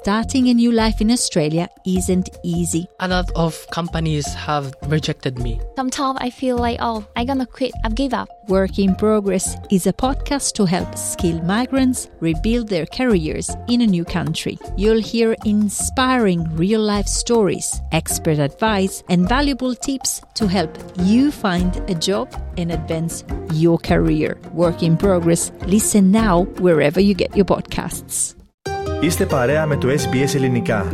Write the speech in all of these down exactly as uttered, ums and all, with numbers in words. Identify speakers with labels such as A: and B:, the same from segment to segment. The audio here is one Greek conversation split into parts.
A: Starting a new life in Australia isn't easy.
B: A lot of companies have rejected me.
C: Sometimes I feel like, oh, I'm gonna quit, I've give up.
A: Work in Progress is a podcast to help skilled migrants rebuild their careers in a new country. You'll hear inspiring real-life stories, expert advice, and valuable tips to help you find a job and advance your career. Work in Progress. Listen now wherever you get your podcasts.
D: Είστε παρέα με το ες μπι ες Ελληνικά.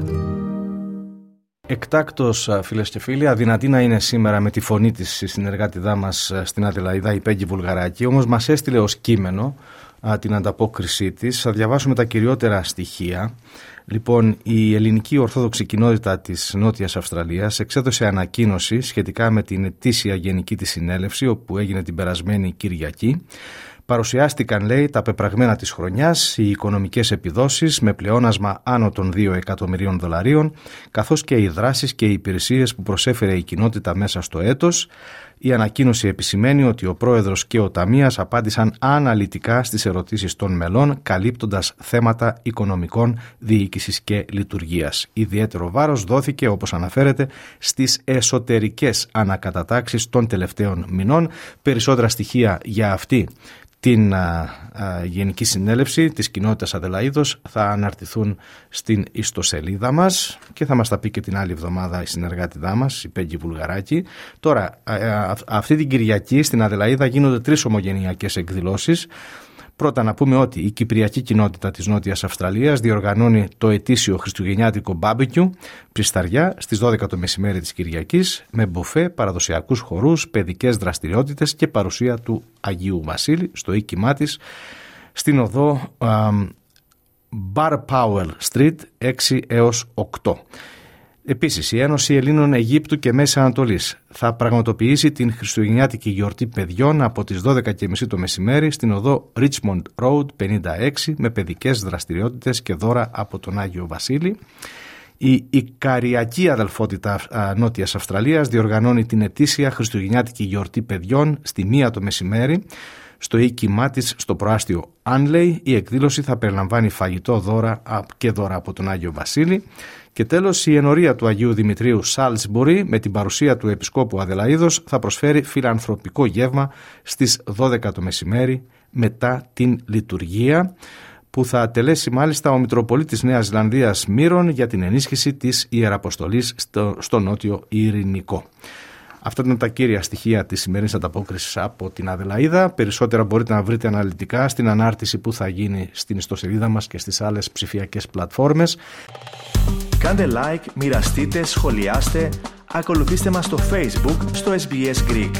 E: Εκτάκτος, φίλες και φίλοι, αδυνατή να είναι σήμερα με τη φωνή της συνεργάτηδά μας στην Αδελαίδα, η Πέγγι Βουλγαράκη, όμως μας έστειλε ως κείμενο α, την ανταπόκρισή της. Θα διαβάσουμε τα κυριότερα στοιχεία. Λοιπόν, η ελληνική ορθόδοξη κοινότητα της Νότιας Αυστραλίας εξέδωσε ανακοίνωση σχετικά με την ετήσια γενική της συνέλευση, όπου έγινε την περασμένη Κυριακή. Παρουσιάστηκαν, λέει, τα πεπραγμένα της χρονιάς, οι οικονομικές επιδόσεις με πλεόνασμα άνω των δύο εκατομμυρίων δολαρίων, καθώς και οι δράσεις και οι υπηρεσίες που προσέφερε η κοινότητα μέσα στο έτος. Η ανακοίνωση επισημαίνει ότι ο πρόεδρος και ο ταμείας απάντησαν αναλυτικά στις ερωτήσεις των μελών, καλύπτοντας θέματα οικονομικών, διοίκησης και λειτουργίας. Ιδιαίτερο βάρος δόθηκε, όπως αναφέρεται, στις εσωτερικές ανακατατάξεις των τελευταίων μηνών. Περισσότερα στοιχεία για αυτή την α, α, Γενική Συνέλευση της Κοινότητας Αδελαίδος θα αναρτηθούν στην ιστοσελίδα μας και θα μας τα πει και την άλλη εβδομάδα η συνεργάτηδά μας, η Πέγγι Βουλγαράκη. Τώρα, α, α, αυτή την Κυριακή στην Αδελαίδα γίνονται τρεις ομογενειακές εκδηλώσεις. Πρώτα να πούμε ότι η Κυπριακή Κοινότητα της Νότιας Αυστραλίας διοργανώνει το ετήσιο χριστουγεννιάτικο μπάμπεκιου Πρισταριά στις δώδεκα το μεσημέρι της Κυριακής με μπουφέ, παραδοσιακούς χορούς, παιδικές δραστηριότητες και παρουσία του Αγίου Βασίλη στο οίκημά της στην οδό Bar Powell Street έξι έως οκτώ. Επίσης, η Ένωση Ελλήνων Αιγύπτου και Μέσης Ανατολής θα πραγματοποιήσει την χριστουγεννιάτικη γιορτή παιδιών από τις δώδεκα και μισή το μεσημέρι στην οδό Richmond Road πενήντα έξι με παιδικές δραστηριότητες και δώρα από τον Άγιο Βασίλη. Η Ικαριακή Αδελφότητα Νότιας Αυστραλίας διοργανώνει την ετήσια χριστουγεννιάτικη γιορτή παιδιών στη μία το μεσημέρι στο οίκημά της στο προάστιο Άνλεϊ. Η εκδήλωση θα περιλαμβάνει φαγητό, δώρα και δώρα από τον Άγιο Βασίλη. Και τέλος, η ενορία του Αγίου Δημητρίου Σάλτσμπουρι με την παρουσία του Επισκόπου Αδελαίδος θα προσφέρει φιλανθρωπικό γεύμα στις δώδεκα το μεσημέρι μετά την λειτουργία, που θα τελέσει μάλιστα ο Μητροπολίτης Νέας Ζηλανδίας Μύρων για την ενίσχυση της Ιεραποστολής στο, στο Νότιο Ειρηνικό. Αυτά ήταν τα κύρια στοιχεία της σημερινής ανταπόκρισης από την Αδελαίδα. Περισσότερα μπορείτε να βρείτε αναλυτικά στην ανάρτηση που θα γίνει στην ιστοσελίδα μας και στις άλλες ψηφιακές πλατφόρμες.
D: Κάντε like, μοιραστείτε, σχολιάστε, ακολουθήστε μας στο Facebook, στο ες μπι ες Greek.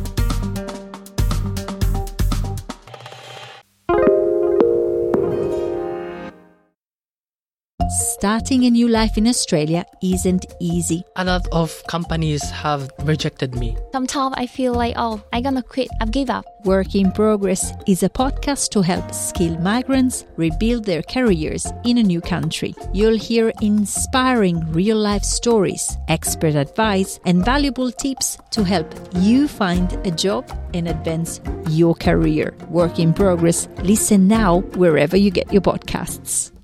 A: Starting a new life in Australia isn't easy.
B: A lot of companies have rejected me.
C: Sometimes I feel like, oh, I'm gonna quit, I've give up.
A: Work in Progress is a podcast to help skilled migrants rebuild their careers in a new country. You'll hear inspiring real-life stories, expert advice, and valuable tips to help you find a job and advance your career. Work in Progress. Listen now wherever you get your podcasts.